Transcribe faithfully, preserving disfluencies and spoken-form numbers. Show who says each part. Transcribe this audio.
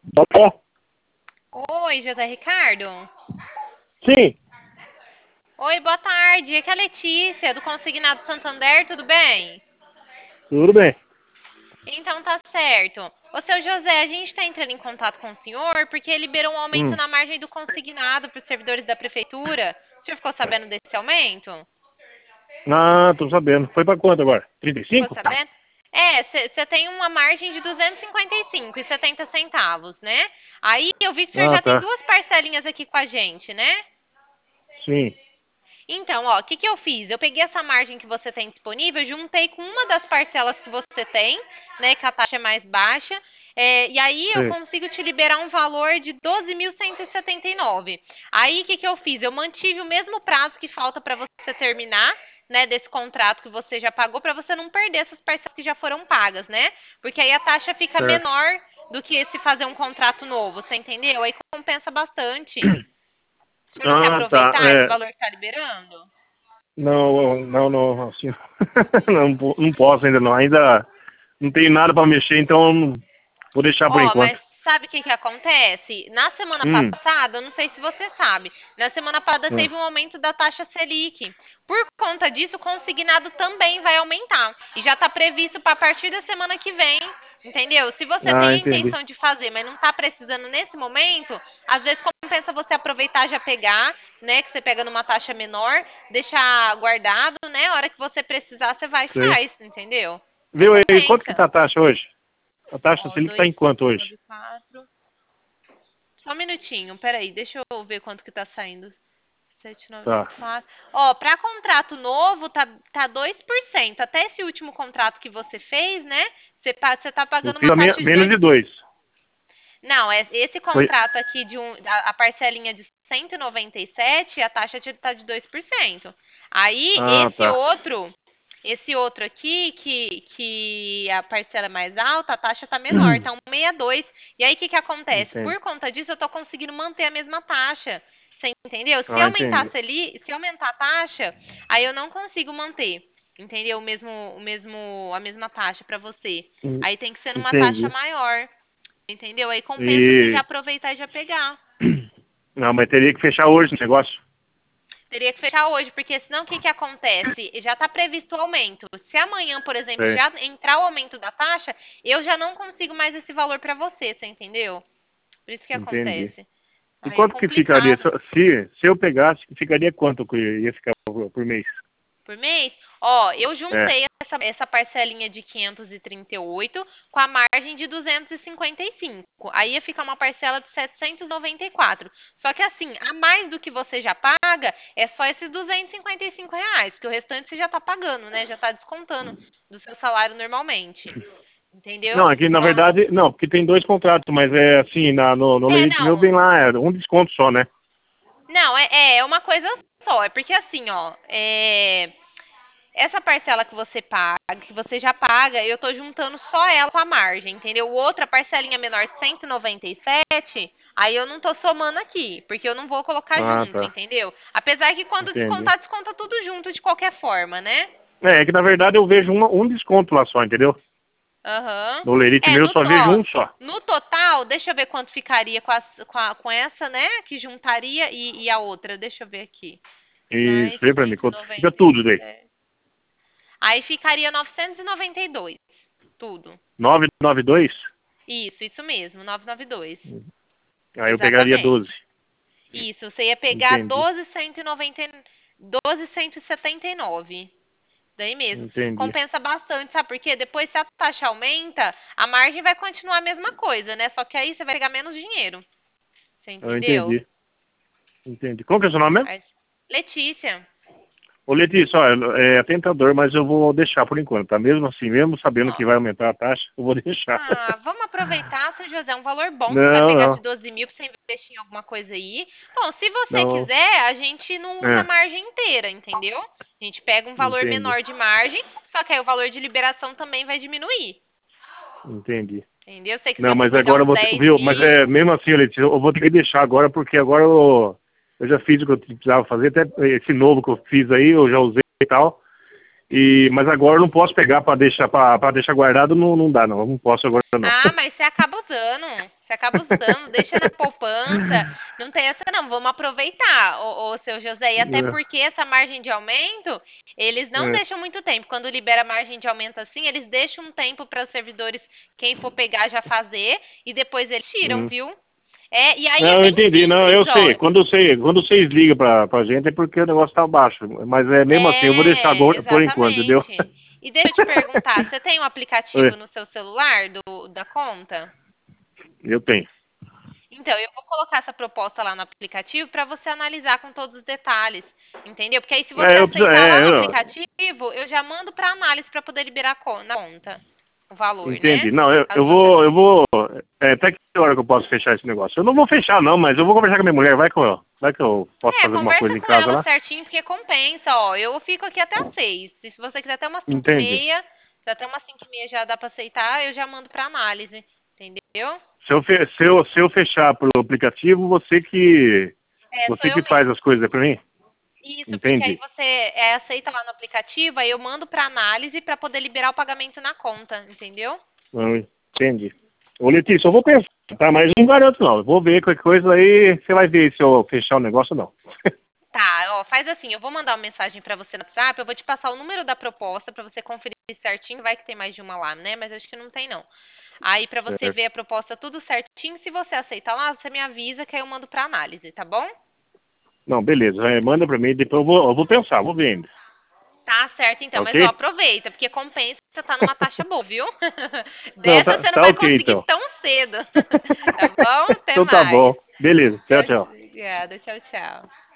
Speaker 1: Alô?
Speaker 2: Oi, José Ricardo.
Speaker 1: Sim,
Speaker 2: Oi, boa tarde. Aqui é a Letícia, do Consignado Santander, tudo bem?
Speaker 1: tudo bem.
Speaker 2: Então tá certo. Ô, seu José, a gente está entrando em contato com o senhor porque liberou um aumento
Speaker 1: Hum.
Speaker 2: na margem do consignado para os servidores da prefeitura. O senhor ficou sabendo desse aumento?
Speaker 1: Ah, tô sabendo. Foi pra quanto agora?
Speaker 2: Ficou
Speaker 1: trinta e cinco?
Speaker 2: sabendo? É, você tem uma margem de duzentos e cinquenta e cinco e setenta centavos, né? Aí eu vi que o senhor
Speaker 1: Ah,
Speaker 2: já tem
Speaker 1: tá.
Speaker 2: duas parcelinhas aqui com a gente, né?
Speaker 1: Sim.
Speaker 2: Então, ó, o que, que eu fiz? Eu peguei essa margem que você tem disponível, juntei com uma das parcelas que você tem, né, que a taxa é mais baixa, é, e aí eu
Speaker 1: Sei.
Speaker 2: consigo te liberar um valor de doze mil cento e setenta e nove. Aí, o que, que eu fiz? Eu mantive o mesmo prazo que falta para você terminar, né, desse contrato que você já pagou, para você não perder essas parcelas que já foram pagas, né? Porque aí a taxa fica
Speaker 1: Certo.
Speaker 2: menor do que se fazer um contrato novo, você entendeu? Aí compensa bastante. O senhor não quer
Speaker 1: Ah, tá.
Speaker 2: aproveitar esse
Speaker 1: É,
Speaker 2: valor que está liberando?
Speaker 1: não, não, não, assim, não, po- não posso ainda não. Ainda não tenho nada pra mexer, então não- vou deixar por
Speaker 2: Ó,
Speaker 1: enquanto.
Speaker 2: mas sabe o que que acontece? Na semana
Speaker 1: Hum.
Speaker 2: passada, eu não sei se você sabe, na semana passada
Speaker 1: Hum.
Speaker 2: teve um aumento da taxa Selic. Por conta disso, o consignado também vai aumentar. E já está previsto para a partir da semana que vem, entendeu? Se você
Speaker 1: Ah,
Speaker 2: tem a
Speaker 1: entendi.
Speaker 2: intenção de fazer, mas não está precisando nesse momento, às vezes compensa você aproveitar e já pegar, né? Que você pega numa taxa menor, deixar guardado, né? A hora que você precisar, você vai e
Speaker 1: Sei.
Speaker 2: faz, entendeu? Aí
Speaker 1: Viu aí, quanto que
Speaker 2: compensa.
Speaker 1: tá a taxa hoje? A taxa
Speaker 2: Ó,
Speaker 1: Selic tá
Speaker 2: dois,
Speaker 1: em quanto hoje?
Speaker 2: nove, quatro. Só um minutinho, peraí, deixa eu ver quanto que tá saindo. Sete nove
Speaker 1: Tá.
Speaker 2: quatro. Ó, para contrato novo tá, tá dois por cento. Até esse último contrato que você fez, né? Você, pa- você tá
Speaker 1: Eu
Speaker 2: pagando
Speaker 1: fiz
Speaker 2: uma
Speaker 1: a me-
Speaker 2: taxa de
Speaker 1: menos
Speaker 2: dois.
Speaker 1: de dois.
Speaker 2: Não, é esse
Speaker 1: Foi.
Speaker 2: contrato aqui de um, a, a parcelinha de cento e noventa e sete, a taxa de- tá de dois por cento. Aí,
Speaker 1: Ah,
Speaker 2: esse
Speaker 1: tá.
Speaker 2: outro, esse outro aqui, que, que a parcela é mais alta, a taxa tá menor, tá um vírgula sessenta e dois. E aí, o que que acontece?
Speaker 1: Entendi.
Speaker 2: Por conta disso, eu tô conseguindo manter a mesma taxa. Você entendeu? Se
Speaker 1: Ah,
Speaker 2: aumentar,
Speaker 1: entendi.
Speaker 2: a Seli- se aumentar a taxa, aí eu não consigo manter, entendeu? O mesmo, o mesmo, a mesma taxa para você.
Speaker 1: Hum,
Speaker 2: Aí tem que ser numa taxa
Speaker 1: Entendi.
Speaker 2: maior. Entendeu? Aí compensa você já
Speaker 1: E
Speaker 2: aproveitar e já pegar.
Speaker 1: não, mas teria que fechar hoje o negócio.
Speaker 2: Teria que fechar hoje, porque senão o que, que acontece? Já está previsto o aumento. Se amanhã, por exemplo,
Speaker 1: Sei.
Speaker 2: já entrar o aumento da taxa, eu já não consigo mais esse valor para você, você entendeu? Por isso que
Speaker 1: Entendi.
Speaker 2: acontece.
Speaker 1: E
Speaker 2: Aí é
Speaker 1: quanto que ficaria?
Speaker 2: complicado.
Speaker 1: Se, se eu pegasse, ficaria quanto que ia ficar por, por mês?
Speaker 2: Por mês? Ó, eu
Speaker 1: É.
Speaker 2: juntei essa, essa parcelinha de quinhentos e trinta e oito com a margem de duzentos e cinquenta e cinco. Aí ia ficar uma parcela de setecentos e noventa e quatro. Só que assim, a mais do que você já paga é só esses duzentos e cinquenta e cinco reais, porque o restante você já está pagando, né? Já está descontando do seu salário normalmente.
Speaker 1: Não,
Speaker 2: Entendeu?
Speaker 1: aqui na
Speaker 2: Ó,
Speaker 1: verdade, não, porque tem dois contratos, mas é assim, na, no, no
Speaker 2: é,
Speaker 1: limite meu
Speaker 2: não.
Speaker 1: vem lá, é um desconto só, né?
Speaker 2: Não, é, é é uma coisa só. É porque assim, ó, é. Essa parcela que você paga, que você já paga, eu tô juntando só ela com a margem, entendeu? O outra parcelinha menor, cento e noventa e sete, aí eu não tô somando aqui, porque eu não vou colocar
Speaker 1: Ah,
Speaker 2: junto,
Speaker 1: tá.
Speaker 2: entendeu? Apesar que quando
Speaker 1: Entendi.
Speaker 2: descontar, desconta tudo junto de qualquer forma, né?
Speaker 1: É, é que na verdade eu vejo uma, um desconto lá só, entendeu?
Speaker 2: Aham.
Speaker 1: No lerite
Speaker 2: É,
Speaker 1: meu eu
Speaker 2: no,
Speaker 1: só
Speaker 2: to-
Speaker 1: vejo
Speaker 2: ó,
Speaker 1: um só.
Speaker 2: no total, deixa eu ver quanto ficaria com, as- com, a- com essa, né? Que juntaria e, e a outra. Deixa eu ver aqui.
Speaker 1: Isso,
Speaker 2: Mais
Speaker 1: vê pra mim,
Speaker 2: cento e
Speaker 1: quanto fica
Speaker 2: noventa e
Speaker 1: tudo daí.
Speaker 2: sete. Aí ficaria novecentos e noventa e dois. Tudo.
Speaker 1: novecentos e noventa e dois?
Speaker 2: Isso, isso mesmo, novecentos e noventa e dois.
Speaker 1: Aí eu pegaria doze.
Speaker 2: Exatamente. Isso, você ia pegar
Speaker 1: Entendi.
Speaker 2: doze mil cento e noventa, doze mil cento e setenta e nove. Daí mesmo.
Speaker 1: Entendi.
Speaker 2: Compensa bastante, sabe por quê? Depois, se a taxa aumenta, a margem vai continuar a mesma coisa, né? Só que aí você vai pegar menos dinheiro. Você
Speaker 1: Eu
Speaker 2: entendeu?
Speaker 1: entendi. Entendi. Qual que é o seu nome mesmo?
Speaker 2: Mas- Letícia.
Speaker 1: Ô Letícia, olha, é tentador, mas eu vou deixar por enquanto, tá? Mesmo assim, mesmo sabendo que
Speaker 2: Ó,
Speaker 1: vai aumentar a taxa, eu vou deixar.
Speaker 2: ah, vamos aproveitar, seu José, é um valor bom que você vai
Speaker 1: Não,
Speaker 2: pegar de
Speaker 1: não.
Speaker 2: doze mil para você investir em alguma coisa aí. Bom, se você
Speaker 1: Não.
Speaker 2: quiser, a gente não usa a
Speaker 1: É,
Speaker 2: margem inteira, entendeu? A gente pega um valor
Speaker 1: entendi.
Speaker 2: menor de margem, só que aí o valor de liberação também vai diminuir,
Speaker 1: Entendi.
Speaker 2: entendeu? Se você
Speaker 1: Não,
Speaker 2: quiser
Speaker 1: mas
Speaker 2: negociar
Speaker 1: agora eu
Speaker 2: uns
Speaker 1: vou ter,
Speaker 2: dez
Speaker 1: viu? Mas
Speaker 2: mil,
Speaker 1: é mesmo assim, Letícia, eu vou ter que deixar agora, porque agora eu, eu já fiz o que eu precisava fazer, até esse novo que eu fiz aí, eu já usei e tal. E, mas agora eu não posso pegar para deixar para deixar guardado, não, não dá não, eu não posso agora não.
Speaker 2: ah, mas você acaba usando. Você acaba usando, deixa na poupança. Não tem essa não, vamos aproveitar, o, o seu José. E até porque essa margem de aumento, eles não
Speaker 1: É.
Speaker 2: deixam muito tempo. Quando libera margem de aumento assim, eles deixam um tempo para os servidores, quem for pegar já fazer, e depois eles tiram,
Speaker 1: Hum.
Speaker 2: viu? É, e aí
Speaker 1: Não,
Speaker 2: é
Speaker 1: eu
Speaker 2: bem
Speaker 1: entendi, não, eu
Speaker 2: simples, ó.
Speaker 1: sei. Quando você, quando vocês ligam pra, pra gente é porque o negócio tá baixo. Mas é mesmo assim, eu vou deixar
Speaker 2: É,
Speaker 1: agora por enquanto, entendeu?
Speaker 2: exatamente. E deixa eu te perguntar, você tem um aplicativo
Speaker 1: Oi,
Speaker 2: no seu celular do, da conta?
Speaker 1: eu tenho.
Speaker 2: Então, eu vou colocar essa proposta lá no aplicativo para você analisar com todos os detalhes, entendeu? Porque aí se você
Speaker 1: É, eu preciso,
Speaker 2: aceitar lá
Speaker 1: é,
Speaker 2: no
Speaker 1: eu,
Speaker 2: aplicativo, eu já mando para análise para poder liberar co- na conta o valor,
Speaker 1: entendi.
Speaker 2: né?
Speaker 1: Não, eu,
Speaker 2: Caso
Speaker 1: eu
Speaker 2: você
Speaker 1: vou, eu
Speaker 2: aceite.
Speaker 1: vou. É, até que hora que eu posso fechar esse negócio? Eu não vou fechar, não, mas eu vou conversar com a minha mulher. Vai com ela. Vai que eu posso
Speaker 2: É,
Speaker 1: fazer alguma
Speaker 2: conversa
Speaker 1: coisa em
Speaker 2: com
Speaker 1: casa
Speaker 2: ela
Speaker 1: lá?
Speaker 2: certinho, porque compensa, ó. Eu fico aqui até às seis. E se você quiser até umas cinco e
Speaker 1: Entendi.
Speaker 2: meia, se até umas cinco e meia já dá para aceitar, eu já mando para análise, entendeu?
Speaker 1: Se eu, fe- se, eu, se eu fechar pelo aplicativo, você que.
Speaker 2: É, sou
Speaker 1: Você
Speaker 2: eu
Speaker 1: que faz
Speaker 2: mesmo.
Speaker 1: as coisas pra mim?
Speaker 2: Isso, porque aí
Speaker 1: Entendi.
Speaker 2: você é, aceita lá no aplicativo, aí eu mando para análise para poder liberar o pagamento na conta, entendeu?
Speaker 1: Não, entendi. Ô, Letícia, eu vou pensar, tá? Mas não garanto, não. Eu vou ver qualquer coisa aí, você vai ver se eu fechar o negócio ou não.
Speaker 2: Tá, ó, faz assim, eu vou mandar uma mensagem para você no WhatsApp, eu vou te passar o número da proposta para você conferir certinho, vai que tem mais de uma lá, né? Mas acho que não tem não. Aí para você
Speaker 1: Certo.
Speaker 2: ver a proposta tudo certinho, se você aceitar lá, você me avisa que aí eu mando para análise, tá bom?
Speaker 1: Não, beleza. É, manda pra mim, depois eu vou, eu vou pensar, vou ver ainda.
Speaker 2: Tá certo então, mas ó,
Speaker 1: Ok?
Speaker 2: aproveita, porque compensa você tá numa taxa boa, viu?
Speaker 1: Não,
Speaker 2: Dessa
Speaker 1: tá,
Speaker 2: você não
Speaker 1: tá
Speaker 2: vai
Speaker 1: ok,
Speaker 2: conseguir
Speaker 1: então.
Speaker 2: tão cedo. Tá bom? Até
Speaker 1: Então tá
Speaker 2: mais.
Speaker 1: bom. Beleza. Tchau,
Speaker 2: Tchau,
Speaker 1: tchau.
Speaker 2: obrigada, tchau, tchau.